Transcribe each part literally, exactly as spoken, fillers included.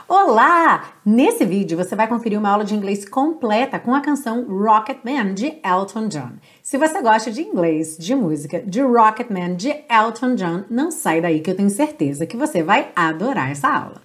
Olá! Nesse vídeo você vai conferir uma aula de inglês completa com a canção Rocketman, de Elton John. Se você gosta de inglês, de música, de Rocketman, de Elton John, não sai daí que eu tenho certeza que você vai adorar essa aula.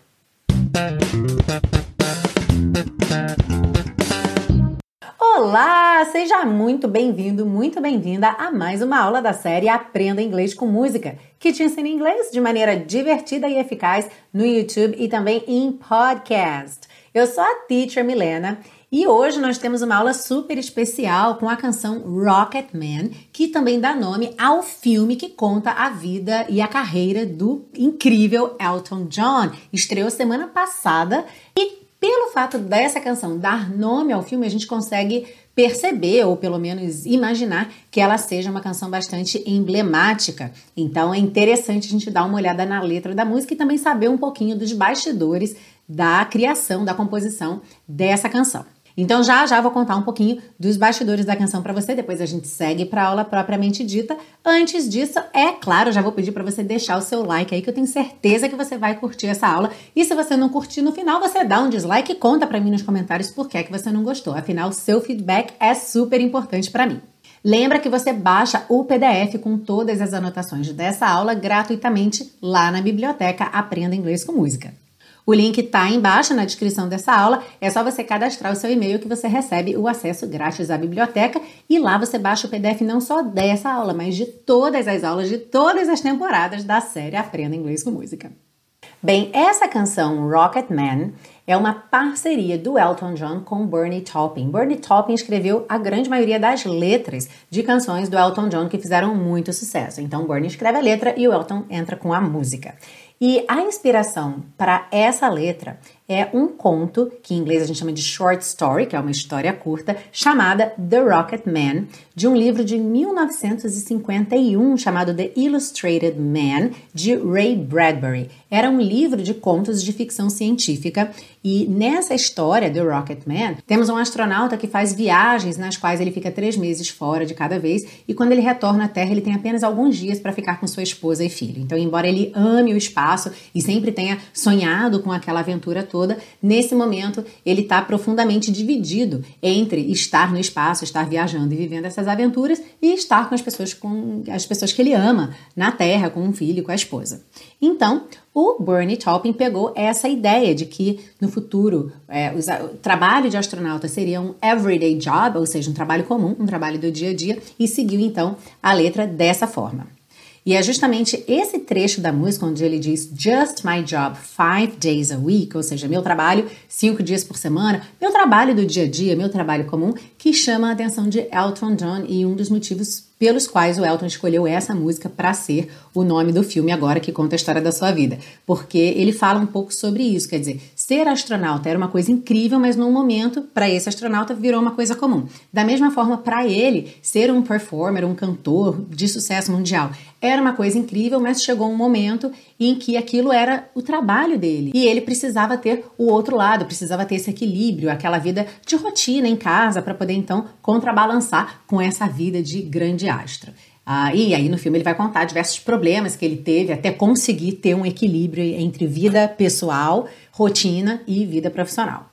Olá! Seja muito bem-vindo, muito bem-vinda a mais uma aula da série Aprenda Inglês com Música, que te ensina inglês de maneira divertida e eficaz no YouTube e também em podcast. Eu sou a Teacher Milena e hoje nós temos uma aula super especial com a canção Rocketman, que também dá nome ao filme que conta a vida e a carreira do incrível Elton John. Estreou semana passada e pelo fato dessa canção dar nome ao filme, a gente consegue perceber, ou pelo menos imaginar, que ela seja uma canção bastante emblemática. Então é interessante a gente dar uma olhada na letra da música e também saber um pouquinho dos bastidores da criação, da composição dessa canção. Então já já vou contar um pouquinho dos bastidores da canção para você, depois a gente segue para a aula propriamente dita. Antes disso, é claro, já vou pedir para você deixar o seu like aí, que eu tenho certeza que você vai curtir essa aula. E se você não curtir no final, você dá um dislike e conta para mim nos comentários por que é que você não gostou. Afinal, seu feedback é super importante para mim. Lembra que você baixa o P D F com todas as anotações dessa aula gratuitamente lá na biblioteca Aprenda Inglês com Música. O link está embaixo na descrição dessa aula, é só você cadastrar o seu e-mail que você recebe o acesso grátis à biblioteca e lá você baixa o P D F não só dessa aula, mas de todas as aulas de todas as temporadas da série Aprenda Inglês com Música. Bem, essa canção Rocketman é uma parceria do Elton John com Bernie Taupin. Bernie Taupin escreveu a grande maioria das letras de canções do Elton John que fizeram muito sucesso. Então, Bernie escreve a letra e o Elton entra com a música. E a inspiração para essa letra é um conto, que em inglês a gente chama de short story, que é uma história curta, chamada The Rocket Man, de um livro de mil novecentos e cinquenta e um chamado The Illustrated Man, de Ray Bradbury. Era um livro de contos de ficção científica e nessa história, The Rocket Man, temos um astronauta que faz viagens nas quais ele fica três meses fora de cada vez e quando ele retorna à Terra ele tem apenas alguns dias para ficar com sua esposa e filho. Então, embora ele ame o espaço e sempre tenha sonhado com aquela aventura toda, nesse momento ele está profundamente dividido entre estar no espaço, estar viajando e vivendo essas aventuras e estar com as pessoas, com as pessoas que ele ama na Terra, com um filho, com a esposa. Então, o Bernie Taupin pegou essa ideia de que no futuro é, o trabalho de astronauta seria um everyday job, ou seja, um trabalho comum, um trabalho do dia a dia, e seguiu então a letra dessa forma. E é justamente esse trecho da música onde ele diz Just my job five days a week, ou seja, meu trabalho cinco dias por semana, meu trabalho do dia a dia, meu trabalho comum, que chama a atenção de Elton John e um dos motivos pelos quais o Elton escolheu essa música para ser o nome do filme agora que conta a história da sua vida. Porque ele fala um pouco sobre isso, quer dizer, ser astronauta era uma coisa incrível, mas num momento, para esse astronauta, virou uma coisa comum. Da mesma forma, para ele, ser um performer, um cantor de sucesso mundial, era uma coisa incrível, mas chegou um momento em que aquilo era o trabalho dele. E ele precisava ter o outro lado, precisava ter esse equilíbrio, aquela vida de rotina em casa, para poder então contrabalançar com essa vida de grande astro. Ah, e aí no filme ele vai contar diversos problemas que ele teve até conseguir ter um equilíbrio entre vida pessoal, rotina e vida profissional.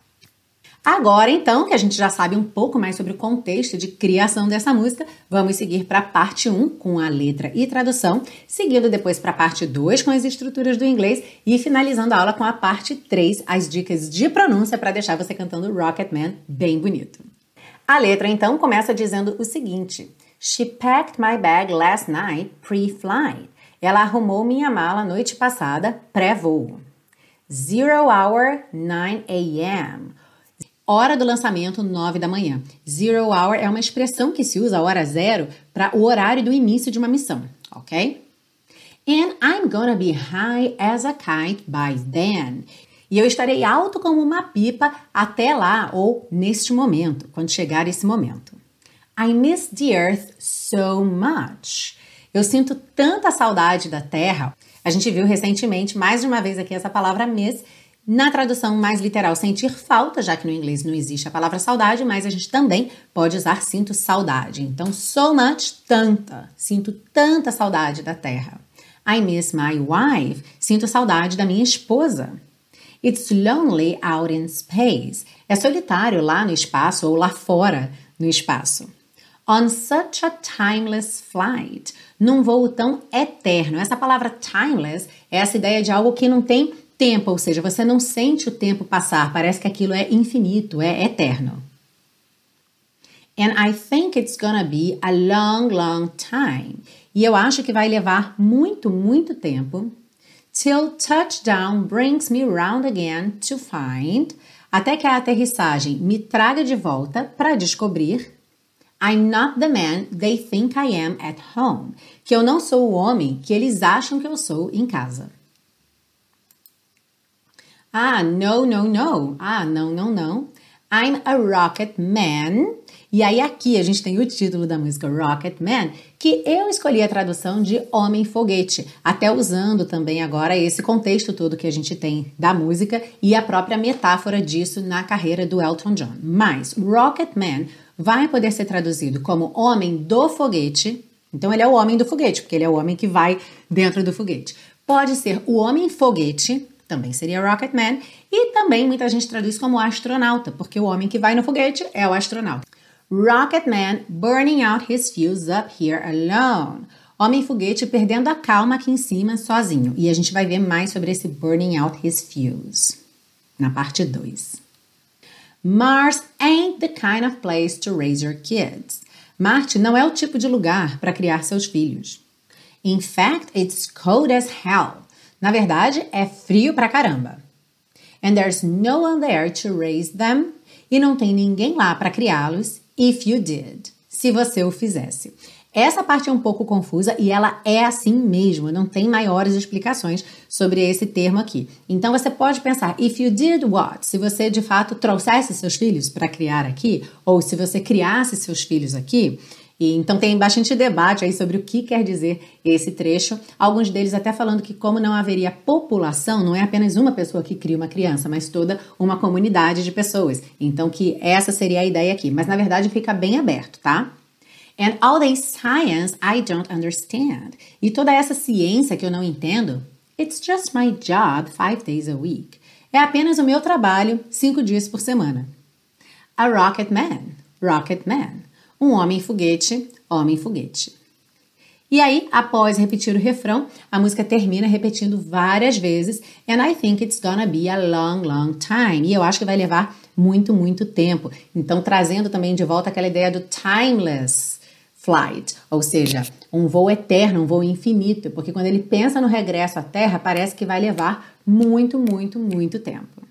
Agora, então, que a gente já sabe um pouco mais sobre o contexto de criação dessa música, vamos seguir para a parte um com a letra e tradução, seguindo depois para a parte dois com as estruturas do inglês e finalizando a aula com a parte três, as dicas de pronúncia para deixar você cantando Rocketman bem bonito. A letra, então, começa dizendo o seguinte: She packed my bag last night pre-flight. Ela arrumou minha mala noite passada pré-voo. Zero hour, nine a m Hora do lançamento, nove da manhã. Zero hour é uma expressão que se usa, a hora zero, para o horário do início de uma missão, ok? And I'm gonna be high as a kite by then. E eu estarei alto como uma pipa até lá, ou neste momento, quando chegar esse momento. I miss the earth so much. Eu sinto tanta saudade da Terra. A gente viu recentemente, mais de uma vez aqui, essa palavra miss, na tradução mais literal, sentir falta, já que no inglês não existe a palavra saudade, mas a gente também pode usar sinto saudade. Então, so much, tanta. Sinto tanta saudade da Terra. I miss my wife. Sinto saudade da minha esposa. It's lonely out in space. É solitário lá no espaço ou lá fora no espaço. On such a timeless flight. Num voo tão eterno. Essa palavra timeless é essa ideia de algo que não tem tempo, ou seja, você não sente o tempo passar, parece que aquilo é infinito, é eterno. And I think it's gonna be a long, long time. E eu acho que vai levar muito, muito tempo. Till touchdown brings me round again to find. Até que a aterrissagem me traga de volta para descobrir. I'm not the man they think I am at home. Que eu não sou o homem que eles acham que eu sou em casa. Ah, no, no, no. Ah, não, não, não. I'm a rocket man. E aí aqui a gente tem o título da música Rocket Man, que eu escolhi a tradução de Homem Foguete, até usando também agora esse contexto todo que a gente tem da música e a própria metáfora disso na carreira do Elton John. Mas Rocket Man vai poder ser traduzido como Homem do Foguete, então ele é o Homem do Foguete, porque ele é o homem que vai dentro do foguete. Pode ser o Homem Foguete, também seria Rocket Man, e também muita gente traduz como astronauta, porque o homem que vai no foguete é o astronauta. Rocket Man burning out his fuse up here alone. Homem foguete perdendo a calma aqui em cima sozinho. E a gente vai ver mais sobre esse burning out his fuse na parte dois. Mars ain't the kind of place to raise your kids. Marte não é o tipo de lugar para criar seus filhos. In fact, it's cold as hell. Na verdade, é frio pra caramba. And there's no one there to raise them. E não tem ninguém lá para criá-los. If you did, se você o fizesse. Essa parte é um pouco confusa e ela é assim mesmo, não tem maiores explicações sobre esse termo aqui. Então você pode pensar, if you did what? Se você de fato trouxesse seus filhos para criar aqui, ou se você criasse seus filhos aqui. E, então tem bastante debate aí sobre o que quer dizer esse trecho. Alguns deles até falando que como não haveria população, não é apenas uma pessoa que cria uma criança, mas toda uma comunidade de pessoas. Então que essa seria a ideia aqui. Mas na verdade fica bem aberto, tá? And all this science I don't understand. E toda essa ciência que eu não entendo, it's just my job five days a week. É apenas o meu trabalho cinco dias por semana. A rocket man, rocket man. Um homem foguete, homem foguete. E aí, após repetir o refrão, a música termina repetindo várias vezes. And I think it's gonna be a long, long time. E eu acho que vai levar muito, muito tempo. Então, trazendo também de volta aquela ideia do timeless flight. Ou seja, um voo eterno, um voo infinito. Porque quando ele pensa no regresso à Terra, parece que vai levar muito, muito, muito tempo.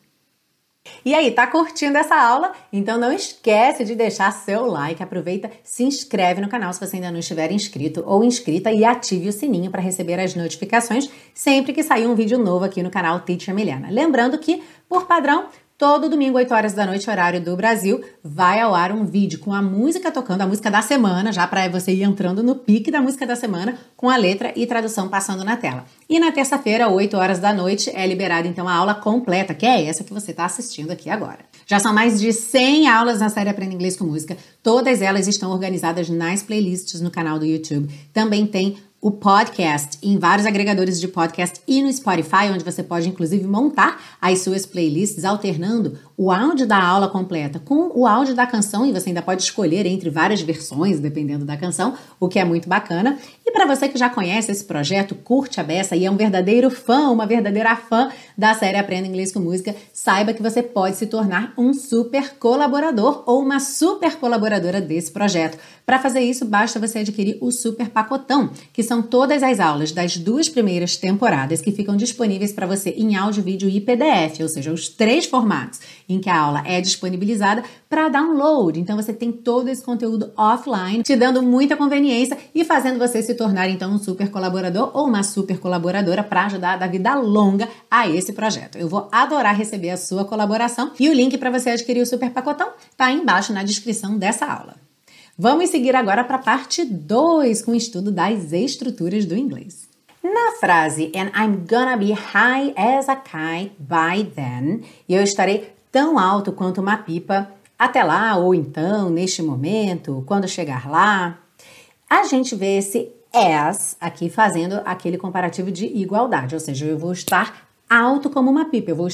E aí, tá curtindo essa aula? Então não esquece de deixar seu like, aproveita, se inscreve no canal se você ainda não estiver inscrito ou inscrita e ative o sininho para receber as notificações sempre que sair um vídeo novo aqui no canal Teacher Milena. Lembrando que, por padrão, todo domingo, oito horas da noite, horário do Brasil, vai ao ar um vídeo com a música tocando, a música da semana, já para você ir entrando no pique da música da semana, com a letra e tradução passando na tela. E na terça-feira, oito horas da noite, é liberada então a aula completa, que é essa que você está assistindo aqui agora. Já são mais de cem aulas na série Aprenda Inglês com Música, todas elas estão organizadas nas playlists no canal do YouTube. Também tem o podcast em vários agregadores de podcast e no Spotify, onde você pode inclusive montar as suas playlists alternando o áudio da aula completa com o áudio da canção e você ainda pode escolher entre várias versões, dependendo da canção, o que é muito bacana. E para você que já conhece esse projeto, curte a beça e é um verdadeiro fã, uma verdadeira fã da série Aprenda Inglês com Música, saiba que você pode se tornar um super colaborador ou uma super colaboradora desse projeto. Para fazer isso, basta você adquirir o Super Pacotão, que são todas as aulas das duas primeiras temporadas que ficam disponíveis para você em áudio, vídeo e P D F, ou seja, os três formatos em que a aula é disponibilizada para download. Então você tem todo esse conteúdo offline, te dando muita conveniência e fazendo você se tornar então um super colaborador ou uma super colaboradora para ajudar a dar vida longa a esse projeto. Eu vou adorar receber a sua colaboração e o link para você adquirir o Super Pacotão está aí embaixo na descrição dessa aula. Vamos seguir agora para a parte dois com o estudo das estruturas do inglês. Na frase And I'm gonna be high as a kite by then, e eu estarei tão alto quanto uma pipa até lá, ou então, neste momento, quando chegar lá, a gente vê esse as aqui fazendo aquele comparativo de igualdade, ou seja, eu vou estar alto como uma pipa, eu vou estar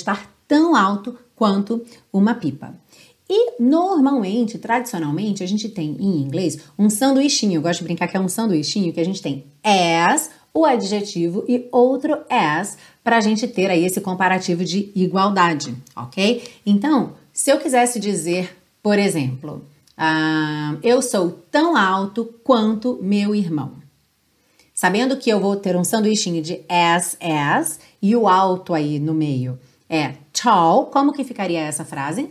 tão alto quanto uma pipa. E normalmente, tradicionalmente, a gente tem em inglês um sanduichinho. Eu gosto de brincar que é um sanduichinho que a gente tem as, o adjetivo e outro as para a gente ter aí esse comparativo de igualdade, ok? Então, se eu quisesse dizer, por exemplo, uh, eu sou tão alto quanto meu irmão. Sabendo que eu vou ter um sanduichinho de as, as e o alto aí no meio é tall, como que ficaria essa frase?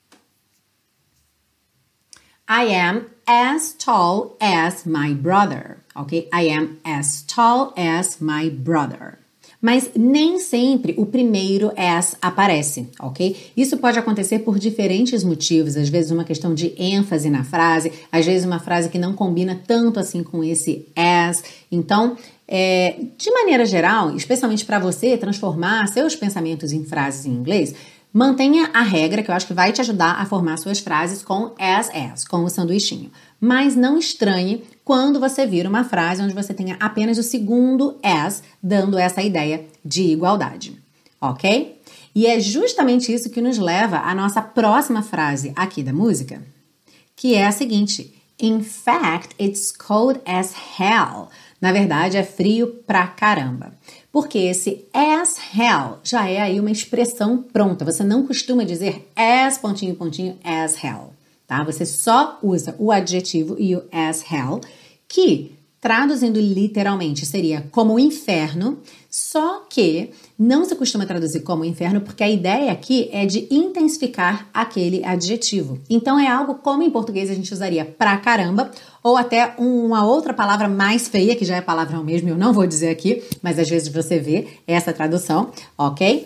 I am as tall as my brother, ok? I am as tall as my brother. Mas nem sempre o primeiro as aparece, ok? Isso pode acontecer por diferentes motivos, às vezes uma questão de ênfase na frase, às vezes uma frase que não combina tanto assim com esse as. Então, é, de maneira geral, especialmente para você transformar seus pensamentos em frases em inglês, mantenha a regra que eu acho que vai te ajudar a formar suas frases com as, as, com o sanduichinho. Mas não estranhe quando você vira uma frase onde você tenha apenas o segundo as, dando essa ideia de igualdade, ok? E é justamente isso que nos leva à nossa próxima frase aqui da música, que é a seguinte: In fact, it's cold as hell. Na verdade, é frio pra caramba. Porque esse as hell já é aí uma expressão pronta. Você não costuma dizer as, pontinho, pontinho, as hell, tá? Você só usa o adjetivo e o as hell, que, traduzindo literalmente, seria como inferno, só que não se costuma traduzir como inferno porque a ideia aqui é de intensificar aquele adjetivo. Então é algo como em português a gente usaria pra caramba, ou até uma outra palavra mais feia, que já é palavrão mesmo, eu não vou dizer aqui, mas às vezes você vê essa tradução, ok?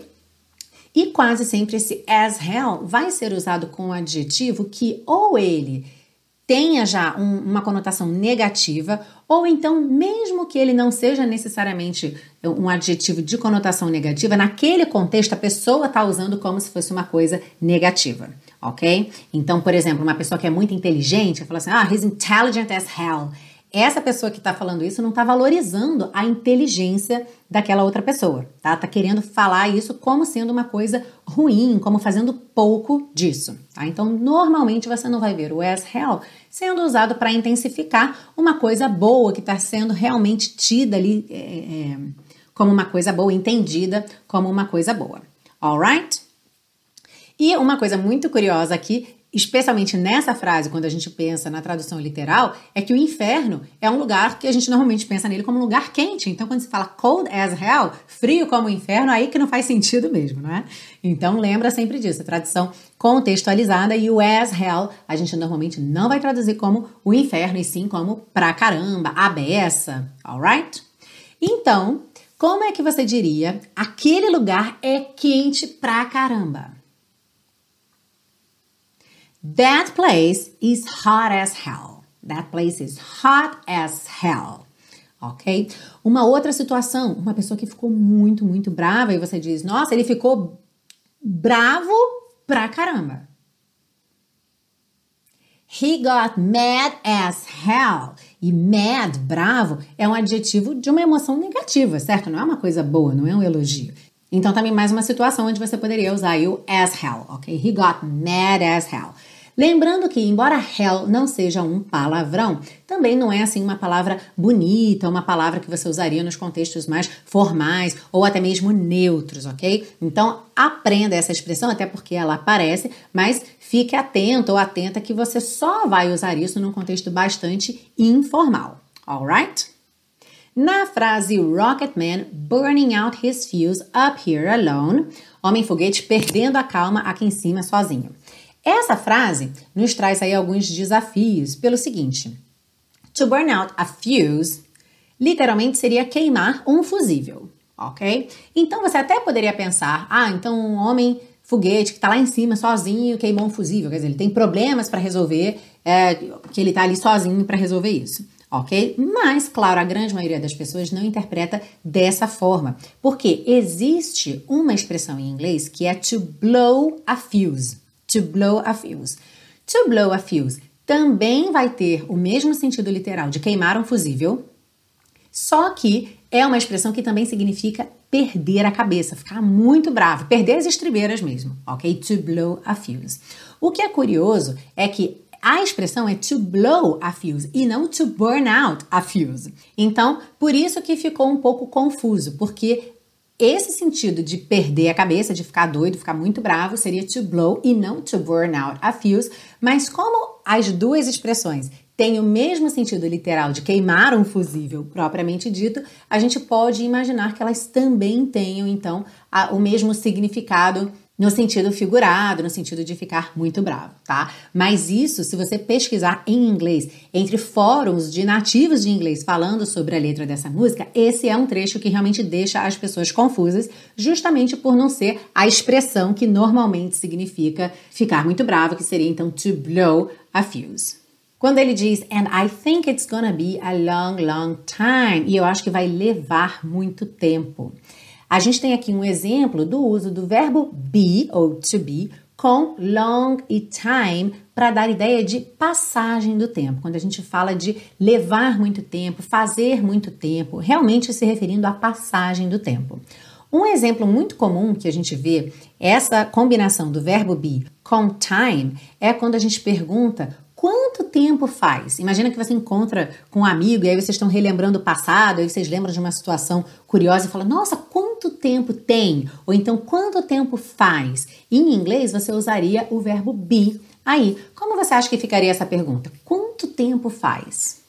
E quase sempre esse as hell vai ser usado com um adjetivo que ou ele tenha já um, uma conotação negativa, ou então, mesmo que ele não seja necessariamente um adjetivo de conotação negativa, naquele contexto a pessoa está usando como se fosse uma coisa negativa, ok? Então, por exemplo, uma pessoa que é muito inteligente, fala assim, ah, he's intelligent as hell. Essa pessoa que está falando isso não está valorizando a inteligência daquela outra pessoa, tá? Tá querendo falar isso como sendo uma coisa ruim, como fazendo pouco disso, tá? Então, normalmente você não vai ver o as hell sendo usado para intensificar uma coisa boa que está sendo realmente tida ali é, é, como uma coisa boa, entendida como uma coisa boa, alright? E uma coisa muito curiosa aqui, especialmente nessa frase, quando a gente pensa na tradução literal, é que o inferno é um lugar que a gente normalmente pensa nele como um lugar quente. Então, quando se fala cold as hell, frio como o inferno, aí que não faz sentido mesmo, não é? Então, lembra sempre disso, a tradução contextualizada, e o as hell a gente normalmente não vai traduzir como o inferno, e sim como pra caramba, a beça, alright? Então, como é que você diria aquele lugar é quente pra caramba? That place is hot as hell. That place is hot as hell. Ok? Uma outra situação, uma pessoa que ficou muito, muito brava e você diz, nossa, ele ficou bravo pra caramba. He got mad as hell. E mad, bravo, é um adjetivo de uma emoção negativa, certo? Não é uma coisa boa, não é um elogio. Então, também mais uma situação onde você poderia usar aí o as hell, ok? He got mad as hell. Lembrando que, embora hell não seja um palavrão, também não é assim uma palavra bonita, uma palavra que você usaria nos contextos mais formais ou até mesmo neutros, ok? Então, aprenda essa expressão, até porque ela aparece, mas fique atento ou atenta que você só vai usar isso num contexto bastante informal, alright? Na frase Rocketman burning out his fuse up here alone, homem-foguete perdendo a calma aqui em cima sozinho. Essa frase nos traz aí alguns desafios pelo seguinte. To burn out a fuse, literalmente seria queimar um fusível, ok? Então você até poderia pensar, ah, então um homem foguete que está lá em cima sozinho queimou um fusível, quer dizer, ele tem problemas para resolver, é, que ele está ali sozinho para resolver isso. Ok? Mas, claro, a grande maioria das pessoas não interpreta dessa forma, porque existe uma expressão em inglês que é to blow a fuse. To blow a fuse. To blow a fuse também vai ter o mesmo sentido literal de queimar um fusível, só que é uma expressão que também significa perder a cabeça, ficar muito bravo, perder as estribeiras mesmo, ok? To blow a fuse. O que é curioso é que a expressão é to blow a fuse e não to burn out a fuse. Então, por isso que ficou um pouco confuso, porque esse sentido de perder a cabeça, de ficar doido, ficar muito bravo, seria to blow e não to burn out a fuse. Mas como as duas expressões têm o mesmo sentido literal de queimar um fusível propriamente dito, a gente pode imaginar que elas também tenham, então, a, o mesmo significado no sentido figurado, no sentido de ficar muito bravo, tá? Mas isso, se você pesquisar em inglês, entre fóruns de nativos de inglês falando sobre a letra dessa música, esse é um trecho que realmente deixa as pessoas confusas, justamente por não ser a expressão que normalmente significa ficar muito bravo, que seria então to blow a fuse. Quando ele diz, and I think it's gonna be a long, long time, e eu acho que vai levar muito tempo. A gente tem aqui um exemplo do uso do verbo be, ou to be, com long e time, para dar ideia de passagem do tempo. Quando a gente fala de levar muito tempo, fazer muito tempo, realmente se referindo à passagem do tempo. Um exemplo muito comum que a gente vê essa combinação do verbo be com time é quando a gente pergunta quanto tempo faz? Imagina que você encontra com um amigo e aí vocês estão relembrando o passado, aí vocês lembram de uma situação curiosa e falam, nossa, quanto tempo tem? Ou então, quanto tempo faz? E em inglês você usaria o verbo be. Aí, como você acha que ficaria essa pergunta? Quanto tempo faz?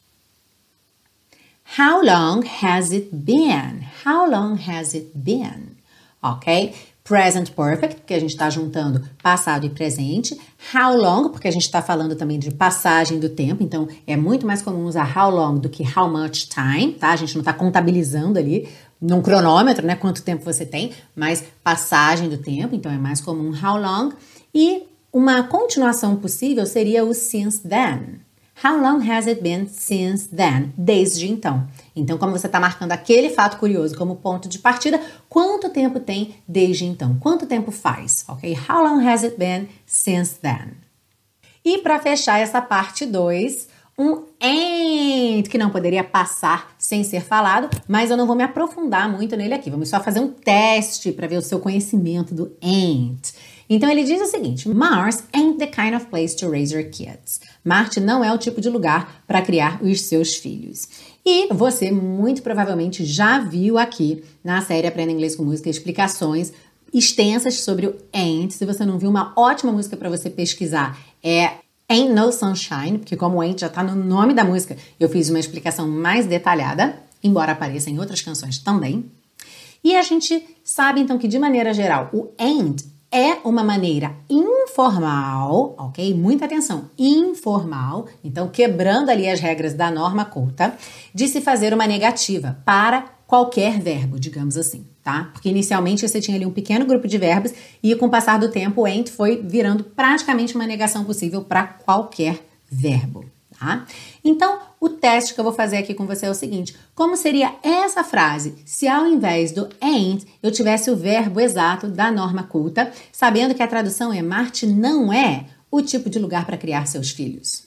How long has it been? How long has it been? Ok? Present perfect, porque a gente está juntando passado e presente. How long, porque a gente está falando também de passagem do tempo. Então, é muito mais comum usar how long do que how much time, tá? A gente não está contabilizando ali num cronômetro, né? Quanto tempo você tem, mas passagem do tempo. Então, é mais comum how long. E uma continuação possível seria o since then. How long has it been since then? Desde então. Então, como você está marcando aquele fato curioso como ponto de partida, quanto tempo tem desde então? Quanto tempo faz? Ok? How long has it been since then? E para fechar essa parte dois, um ain't, que não poderia passar sem ser falado, mas eu não vou me aprofundar muito nele aqui. Vamos só fazer um teste para ver o seu conhecimento do ain't. Então ele diz o seguinte, Mars ain't the kind of place to raise your kids. Marte não é o tipo de lugar para criar os seus filhos. E você muito provavelmente já viu aqui na série Aprenda Inglês com Música explicações extensas sobre o ain't. Se você não viu, uma ótima música para você pesquisar é Ain't No Sunshine, porque como o ain't já está no nome da música, eu fiz uma explicação mais detalhada, embora apareça em outras canções também. E a gente sabe então que de maneira geral o ain't é uma maneira informal, ok? Muita atenção, informal, então quebrando ali as regras da norma culta, de se fazer uma negativa para qualquer verbo, digamos assim, tá? Porque inicialmente você tinha ali um pequeno grupo de verbos e com o passar do tempo o ain't foi virando praticamente uma negação possível para qualquer verbo, tá? Então, o teste que eu vou fazer aqui com você é o seguinte, como seria essa frase se ao invés do ain't eu tivesse o verbo exato da norma culta, sabendo que a tradução é Marte não é o tipo de lugar para criar seus filhos.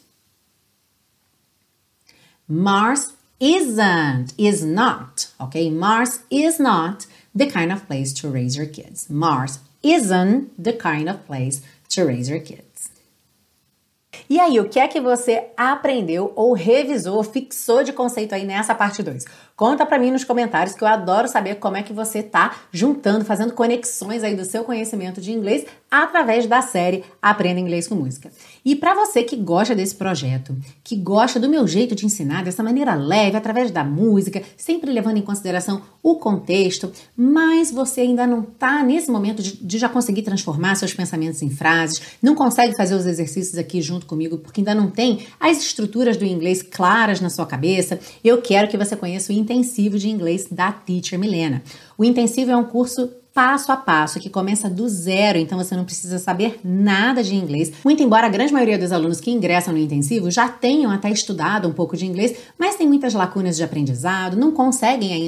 Mars isn't, is not, ok? Mars is not the kind of place to raise your kids. Mars isn't the kind of place to raise your kids. E aí, o que é que você aprendeu ou revisou, ou fixou de conceito aí nessa parte dois? Conta pra mim nos comentários que eu adoro saber como é que você tá juntando, fazendo conexões aí do seu conhecimento de inglês através da série Aprenda Inglês com Música. E para você que gosta desse projeto, que gosta do meu jeito de ensinar dessa maneira leve, através da música, sempre levando em consideração o contexto, mas você ainda não tá nesse momento de, de já conseguir transformar seus pensamentos em frases, não consegue fazer os exercícios aqui junto comigo porque ainda não tem as estruturas do inglês claras na sua cabeça, eu quero que você conheça o Intensivo de Inglês da Teacher Milena. O Intensivo é um curso passo a passo, que começa do zero, então você não precisa saber nada de inglês. Muito embora a grande maioria dos alunos que ingressam no intensivo já tenham até estudado um pouco de inglês, mas tem muitas lacunas de aprendizado, não conseguem ainda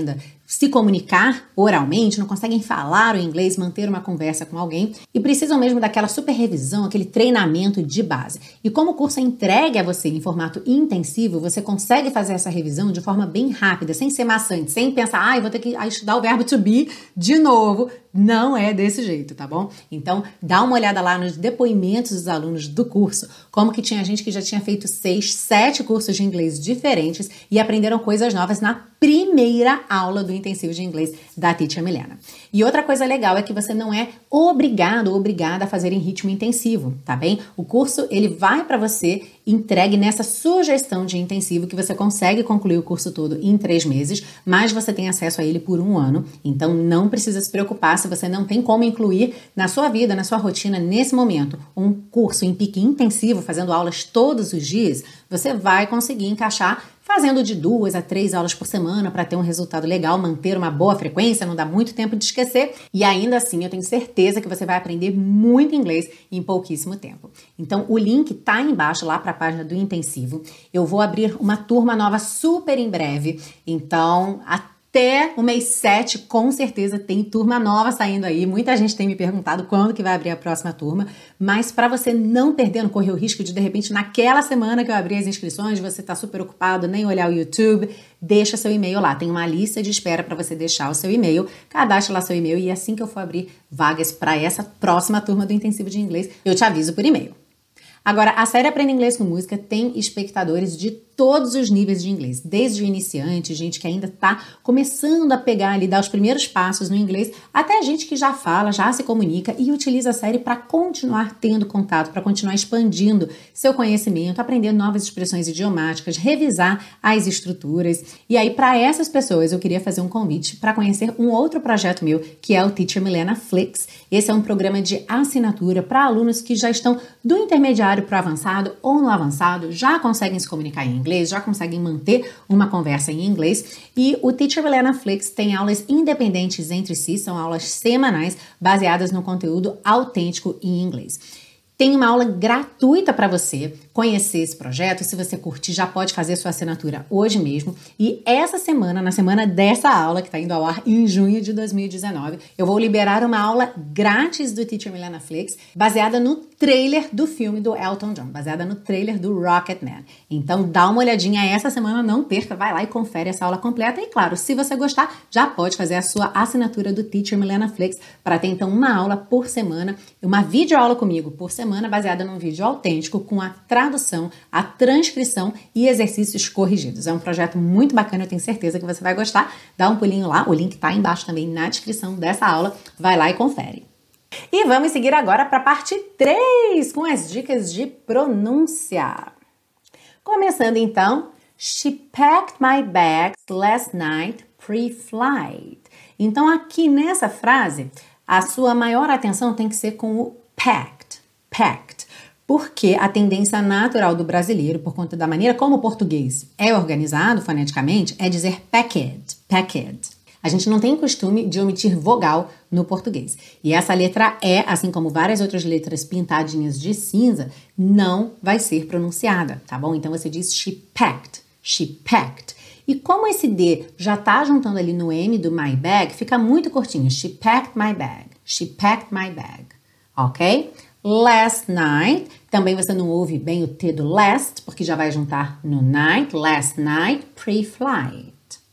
se comunicar oralmente, não conseguem falar o inglês, manter uma conversa com alguém e precisam mesmo daquela super revisão, aquele treinamento de base. E como o curso é entregue a você em formato intensivo, você consegue fazer essa revisão de forma bem rápida, sem ser maçante, sem pensar, ah, eu vou ter que estudar o verbo to be de novo. Não é desse jeito, tá bom? Então, dá uma olhada lá nos depoimentos dos alunos do curso, como que tinha gente que já tinha feito seis, sete cursos de inglês diferentes e aprenderam coisas novas na primeira aula do intensivo de inglês da Teacher Milena. E outra coisa legal é que você não é obrigado ou obrigada a fazer em ritmo intensivo, tá bem? O curso, ele vai para você entregue nessa sugestão de intensivo que você consegue concluir o curso todo em três meses, mas você tem acesso a ele por um ano, então não precisa se preocupar se você não tem como incluir na sua vida, na sua rotina, nesse momento, um curso em pique intensivo, fazendo aulas todos os dias, você vai conseguir encaixar fazendo de duas a três aulas por semana para ter um resultado legal, manter uma boa frequência, não dá muito tempo de esquecer e ainda assim eu tenho certeza que você vai aprender muito inglês em pouquíssimo tempo. Então o link tá aí embaixo lá para a página do intensivo. Eu vou abrir uma turma nova super em breve, então até Até o mês sete, com certeza, tem turma nova saindo aí. Muita gente tem me perguntado quando que vai abrir a próxima turma. Mas para você não perder, não correr o risco de, de repente, naquela semana que eu abrir as inscrições, você tá super ocupado, nem olhar o YouTube, deixa seu e-mail lá. Tem uma lista de espera para você deixar o seu e-mail. Cadastre lá seu e-mail e assim que eu for abrir vagas para essa próxima turma do Intensivo de Inglês, eu te aviso por e-mail. Agora, a série Aprenda Inglês com Música tem espectadores de todos os níveis de inglês, desde o iniciante, gente que ainda está começando a pegar ali, dar os primeiros passos no inglês, até gente que já fala, já se comunica e utiliza a série para continuar tendo contato, para continuar expandindo seu conhecimento, aprender novas expressões idiomáticas, revisar as estruturas. E aí, para essas pessoas, eu queria fazer um convite para conhecer um outro projeto meu, que é o Teacher Milena Flix. Esse é um programa de assinatura para alunos que já estão do intermediário para o avançado ou no avançado, já conseguem se comunicar em inglês, já conseguem manter uma conversa em inglês. E o Teacher Milena Flix tem aulas independentes entre si, são aulas semanais baseadas no conteúdo autêntico em inglês. Tem uma aula gratuita para você conhecer esse projeto. Se você curtir, já pode fazer sua assinatura hoje mesmo. E essa semana, na semana dessa aula, que está indo ao ar em junho de dois mil e dezenove, eu vou liberar uma aula grátis do Teacher Milena Flix, baseada no trailer do filme do Elton John, baseada no trailer do Rocketman. Então, dá uma olhadinha essa semana, não perca, vai lá e confere essa aula completa. E claro, se você gostar, já pode fazer a sua assinatura do Teacher Milena Flix para ter, então, uma aula por semana, uma videoaula comigo por semana, semana baseada num vídeo autêntico com a tradução, a transcrição e exercícios corrigidos. É um projeto muito bacana, eu tenho certeza que você vai gostar. Dá um pulinho lá, o link tá aí embaixo também na descrição dessa aula. Vai lá e confere. E vamos seguir agora para a parte três, com as dicas de pronúncia. Começando então, she packed my bags last night pre-flight. Então aqui nessa frase, a sua maior atenção tem que ser com o packed. Packed, porque a tendência natural do brasileiro, por conta da maneira como o português é organizado foneticamente, é dizer packed, packed. A gente não tem o costume de omitir vogal no português. E essa letra E, assim como várias outras letras pintadinhas de cinza, não vai ser pronunciada, tá bom? Então você diz she packed, she packed. E como esse D já tá juntando ali no M do my bag, fica muito curtinho. She packed my bag, she packed my bag, ok? Last night, também você não ouve bem o T do last, porque já vai juntar no night, last night, pre-flight.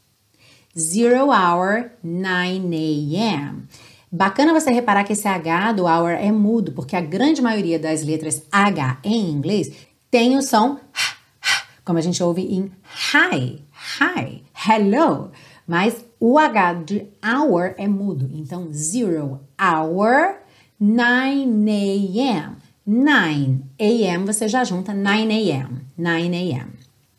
Zero hour, nine a m Bacana você reparar que esse H do hour é mudo, porque a grande maioria das letras H em inglês tem o som como a gente ouve em hi, hi, hello. Mas o H de hour é mudo, então zero hour, nine a m nine a m você já junta nine a m nine a m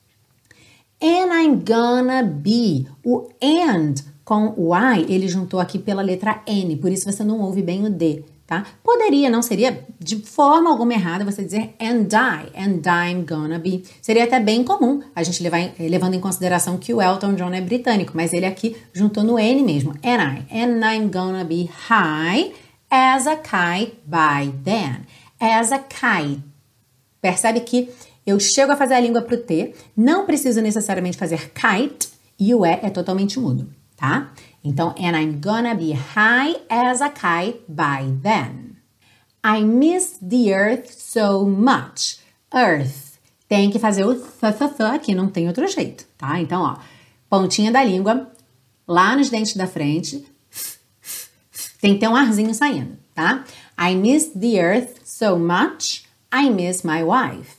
And I'm gonna be. O and com o I, ele juntou aqui pela letra N, por isso você não ouve bem o D, tá? Poderia, não seria de forma alguma errada você dizer and I, and I'm gonna be. Seria até bem comum a gente levar, levando em consideração que o Elton John é britânico, mas ele aqui juntou no N mesmo, and I, and I'm gonna be high as a kite by then. As a kite. Percebe que eu chego a fazer a língua pro T, não preciso necessariamente fazer kite, e o E é totalmente mudo. tá? Então, and I'm gonna be high as a kite by then. I miss the earth so much. Earth. Tem que fazer o th, th, th aqui, não tem outro jeito, tá? Então, ó, pontinha da língua, lá nos dentes da frente, tem que ter um arzinho saindo, tá? I miss the earth so much, I miss my wife.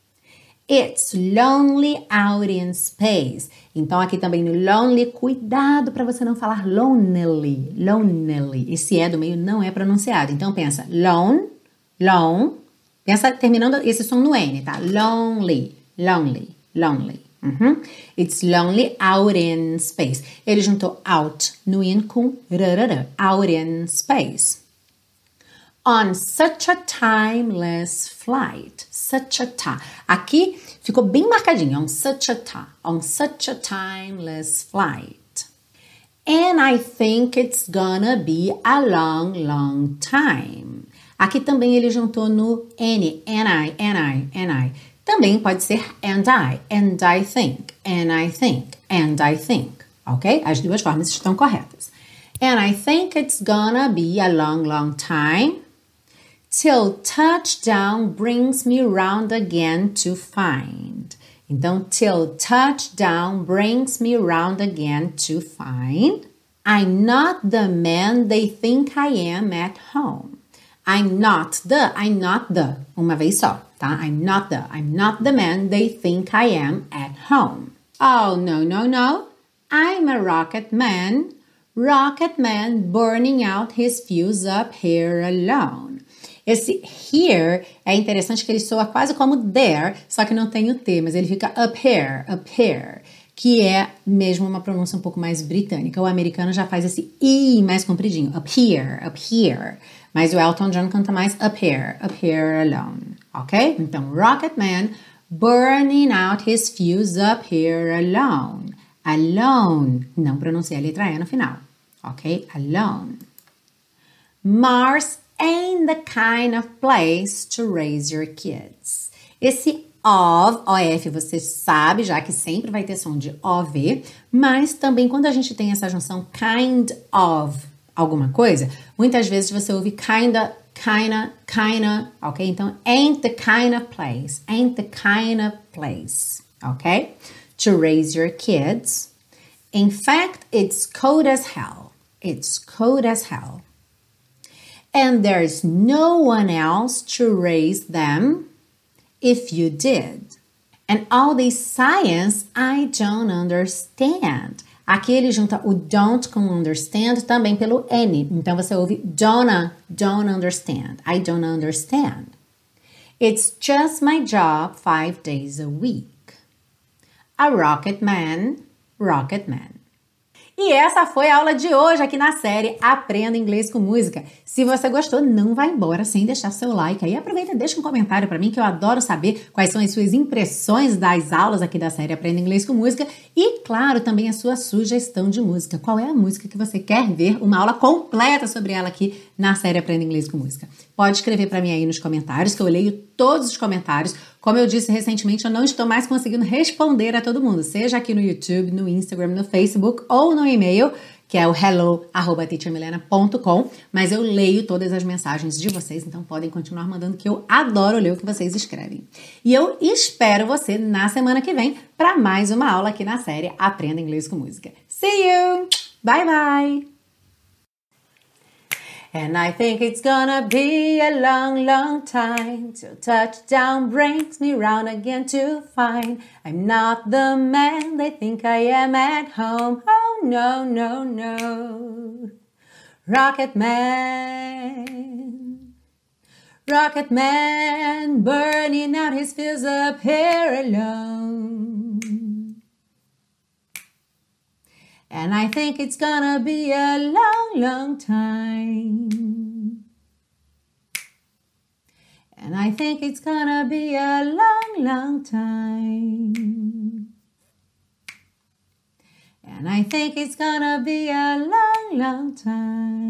It's lonely out in space. Então, aqui também no lonely, cuidado para você não falar lonely, lonely. Esse é do meio não é pronunciado. Então, pensa lone, lone. Pensa terminando esse som no N, tá? Lonely, lonely, lonely. Uhum. It's lonely out in space. Ele juntou out no in com rarara, out in space. On such a timeless flight. Such a time. Aqui ficou bem marcadinho. On such a time. On such a timeless flight. And I think it's gonna be a long, long time. Aqui também ele juntou no N. And I, and I, and I. Também pode ser and I. And I think. And I think. And I think. Ok? As duas formas estão corretas. And I think it's gonna be a long, long time. Till touchdown brings me round again to find. Então, till touchdown brings me round again to find. I'm not the man they think I am at home. I'm not the, I'm not the. Uma vez só, tá? I'm not the, I'm not the man they think I am at home. Oh, no, no, no. I'm a rocket man. Rocket man burning out his fuse up here alone. Esse here é interessante que ele soa quase como there, só que não tem o T, mas ele fica up here, up here, que é mesmo uma pronúncia um pouco mais britânica. O americano já faz esse I mais compridinho, up here, up here. Mas o Elton John canta mais up here, up here alone, ok? Então, Rocket Man burning out his fuse up here alone. Alone, não pronuncia a letra E no final, ok? Alone. Mars ain't the kind of place to raise your kids. Esse of, O F, você sabe, já que sempre vai ter som de O V, mas também quando a gente tem essa junção kind of alguma coisa, muitas vezes você ouve kinda, kinda, kinda, ok? Então, ain't the kind of place, ain't the kind of place, ok? To raise your kids. In fact, it's cold as hell. It's cold as hell. And there's no one else to raise them if you did. And all this science I don't understand. Aqui ele junta o don't com understand também pelo N. Então você ouve don't, don't understand. I don't understand. It's just my job five days a week. A rocket man, rocket man. E essa foi a aula de hoje aqui na série Aprenda Inglês com Música. Se você gostou, não vai embora sem deixar seu like aí. Aproveita e deixa um comentário para mim que eu adoro saber quais são as suas impressões das aulas aqui da série Aprenda Inglês com Música e, claro, também a sua sugestão de música. Qual é a música que você quer ver uma aula completa sobre ela aqui na série Aprenda Inglês com Música? Pode escrever para mim aí nos comentários que eu leio todos os comentários. Como eu disse recentemente, eu não estou mais conseguindo responder a todo mundo, seja aqui no YouTube, no Instagram, no Facebook ou no e-mail, que é o hello arroba teacher milena ponto com, mas eu leio todas as mensagens de vocês, então podem continuar mandando, que eu adoro ler o que vocês escrevem. E eu espero você na semana que vem para mais uma aula aqui na série Aprenda Inglês com Música. See you! Bye, bye! And I think it's gonna be a long, long time till touchdown brings me round again to find I'm not the man they think I am at home. Oh, no, no, no. Rocket Man, Rocket Man, burning out his fuse up here alone. And I think it's gonna be a long, long time. And I think it's gonna be a long, long time. And I think it's gonna be a long, long time.